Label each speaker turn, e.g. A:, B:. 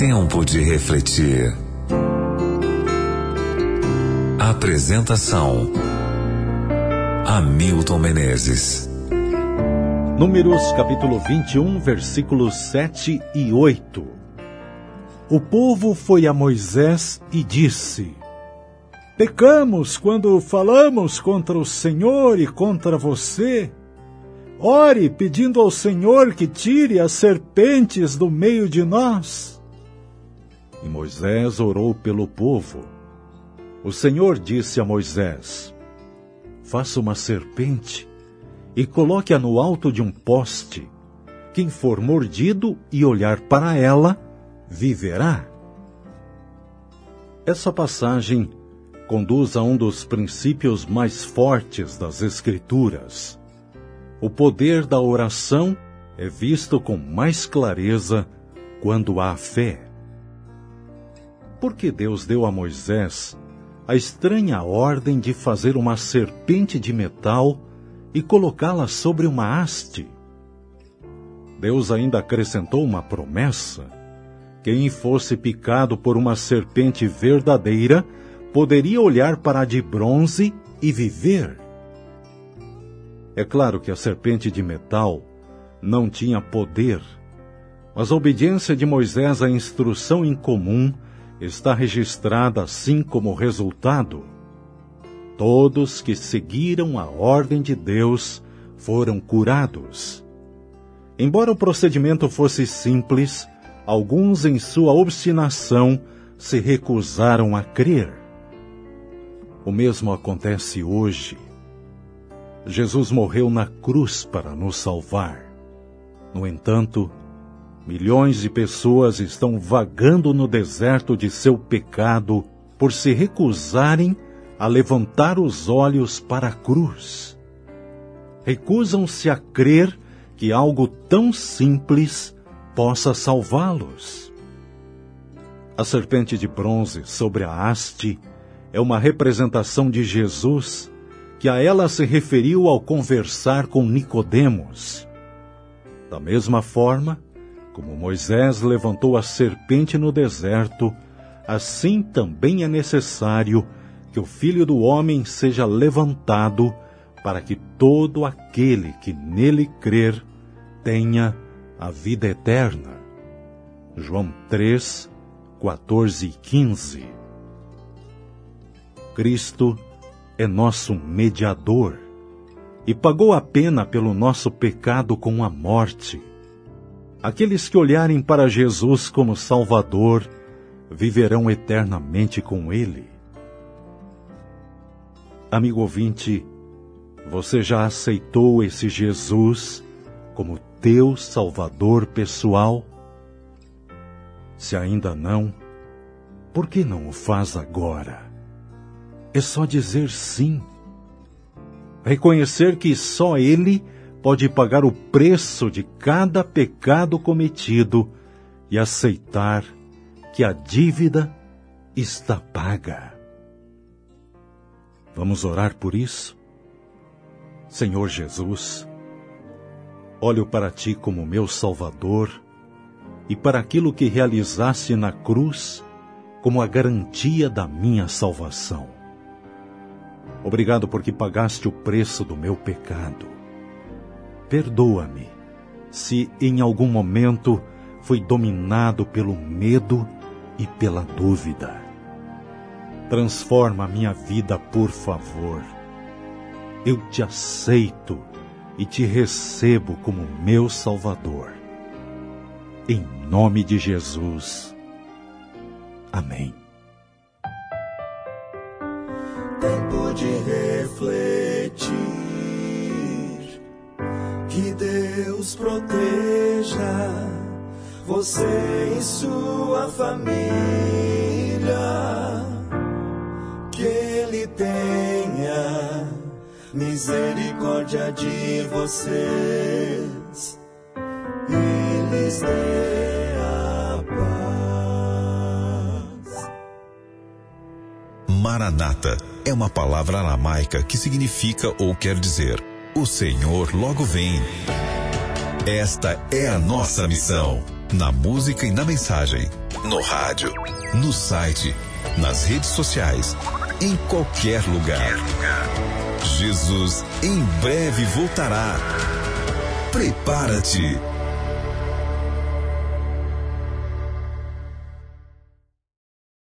A: Tempo de refletir. Apresentação: Hamilton Menezes.
B: Números capítulo 21, versículos 7 e 8. O povo foi a Moisés e disse: Pecamos quando falamos contra o Senhor e contra você. Ore pedindo ao Senhor que tire as serpentes do meio de nós. E Moisés orou pelo povo. O Senhor disse a Moisés: Faça uma serpente e coloque-a no alto de um poste. Quem for mordido e olhar para ela, viverá. Essa passagem conduz a um dos princípios mais fortes das Escrituras. O poder da oração é visto com mais clareza quando há fé. Por que Deus deu a Moisés a estranha ordem de fazer uma serpente de metal e colocá-la sobre uma haste? Deus ainda acrescentou uma promessa: quem fosse picado por uma serpente verdadeira poderia olhar para a de bronze e viver. É claro que a serpente de metal não tinha poder, mas a obediência de Moisés à instrução incomum está registrada assim como resultado. Todos que seguiram a ordem de Deus foram curados. Embora o procedimento fosse simples, alguns em sua obstinação se recusaram a crer. O mesmo acontece hoje. Jesus morreu na cruz para nos salvar. No entanto, milhões de pessoas estão vagando no deserto de seu pecado por se recusarem a levantar os olhos para a cruz. Recusam-se a crer que algo tão simples possa salvá-los. A serpente de bronze sobre a haste é uma representação de Jesus, que a ela se referiu ao conversar com Nicodemos. Da mesma forma, como Moisés levantou a serpente no deserto, assim também é necessário que o Filho do Homem seja levantado para que todo aquele que nele crer tenha a vida eterna. João 3, 14 e 15. Cristo é nosso mediador e pagou a pena pelo nosso pecado com a morte. Aqueles que olharem para Jesus como Salvador viverão eternamente com Ele. Amigo ouvinte, você já aceitou esse Jesus como teu Salvador pessoal? Se ainda não, por que não o faz agora? É só dizer sim. Reconhecer que só Ele pode pagar o preço de cada pecado cometido e aceitar que a dívida está paga. Vamos orar por isso? Senhor Jesus, olho para Ti como meu Salvador e para aquilo que realizaste na cruz como a garantia da minha salvação. Obrigado porque pagaste o preço do meu pecado. Perdoa-me se em algum momento fui dominado pelo medo e pela dúvida. Transforma a minha vida, por favor. Eu te aceito e te recebo como meu Salvador. Em nome de Jesus. Amém.
C: Tempo de refletir. Que Deus proteja você e sua família. Que Ele tenha misericórdia de vocês e lhes dê a paz.
D: Maranata é uma palavra aramaica que significa ou quer dizer: o Senhor logo vem. Esta é a nossa missão, na música e na mensagem. no rádio, no site, nas redes sociais, em qualquer lugar. Jesus em breve voltará. Prepara-te.